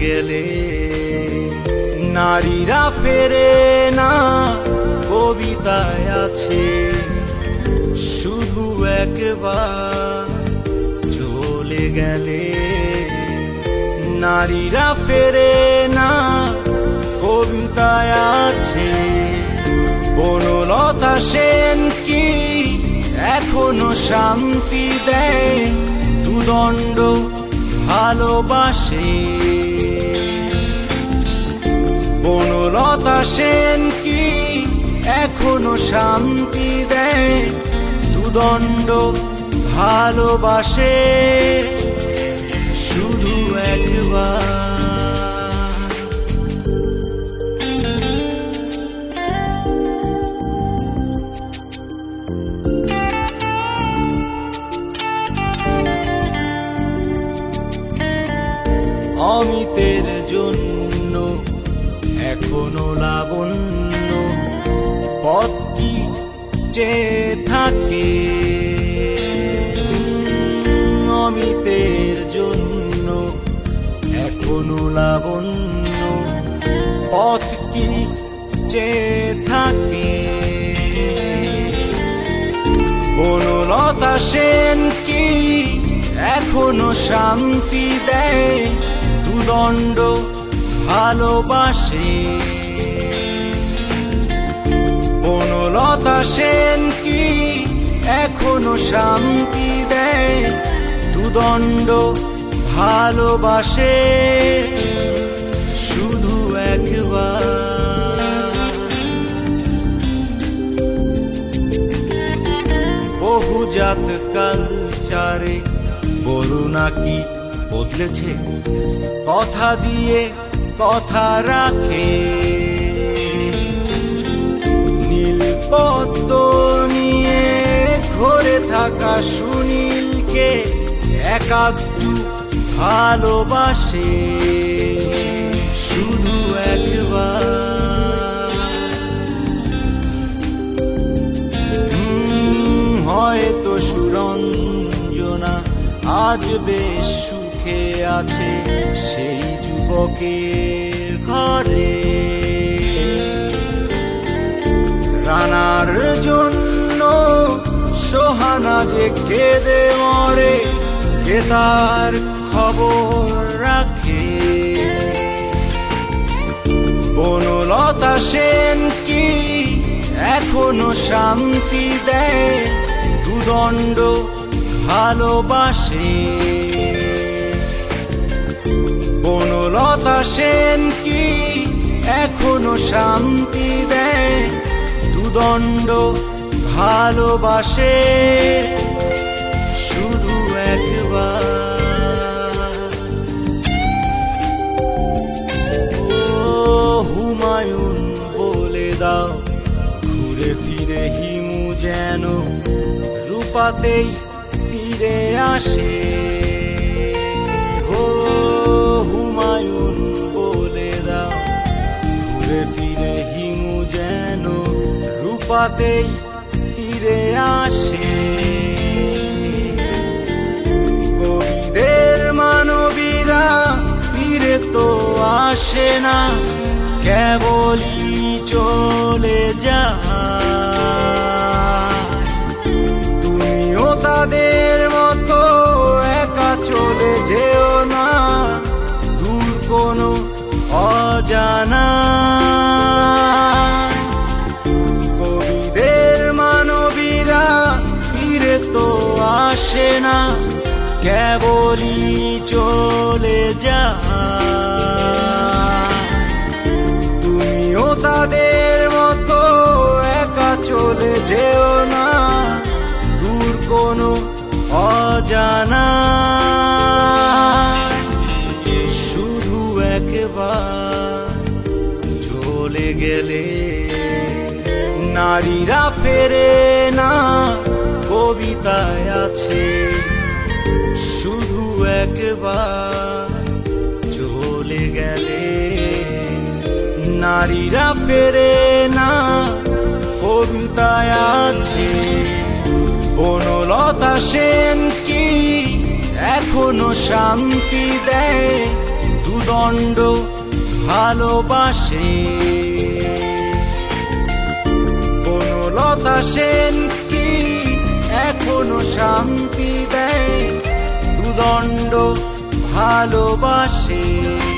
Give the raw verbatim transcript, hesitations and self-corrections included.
গেলে নারীরা ফেরে না কবিতায় আছে শুধু একবার চলে গেলে নারীরা ফেরে না কবিতায় আছে বনলতা সেন কি এখনো শান্তি দেয় দুদণ্ড ভালোবাসে বনলতা সেন কি এখনো শান্তি দেয় দুদণ্ড ভালোবাসে শুধু একবার অমিতের জন্য এখনো লাবণ্য পথটি চেয়ে থাকে অমিতের জন্য এখনো লাবণ্য পথ কি চেয়ে থাকে বনলতা সেন কি এখনো শান্তি দেয় দুদণ্ড ভালোবাসে বনলতা সেন কি এখনো শান্তি দেয় দুদণ্ড ভালোবাসে শুধু একবার বহুজাত কালচারে বড় নাকি বদলেছে কথা দিয়ে কথা রাখে নীল পদ্ম নিয়ে ঘরে থাকা সুনীলকে একাত্তু ভালোবাসে শুধু একবার হয়তো সুরঞ্জনা আজ বেশ সুখে আছে সেই যুবকের ঘরে রানার জন্য সোহানা যে কেঁদে মরে কে তার খবর রাখে বনলতা সেন কি এখনো শান্তি দেয় দুদণ্ড ভালোবাসে বনলতা সেন কি এখনো শান্তি দেয় দুদণ্ড ভালোবাসে শুধু একবার ও হুমায়ুন বলে দাও ঘুরে ফিরে হিমু যেন রূপাতেই ফিরে আসে ও হুমায়ুন বলে দাও ঘুরে ফিরে হিমু যেন রূপাতেই ফিরে আসে কবিদের মানবীরা ফিরে তো আসে না কেবলই চলে যায় তুমিও তাদের মতো একা চলে যেও না দূর কোনো অজানা কবিদের মানবীরা ফিরে তো আসে না কেবলই চলে যায় তুমিও তাদের মতো একা চলে যেও না দূর কোনো অজানা শুধু একবার চলে গেলে নারীরা ফেরে না কবিতায় আছে শুধু একবার চলে গেলে নারীরা ফেরে না কবিতায় আছে বনলতা সেন কি এখনো শান্তি দেয় দুদণ্ড ভালোবাসে। বনলতা সেন কি এখনো শান্তি দেয়? দুদণ্ড ভালোবাসে।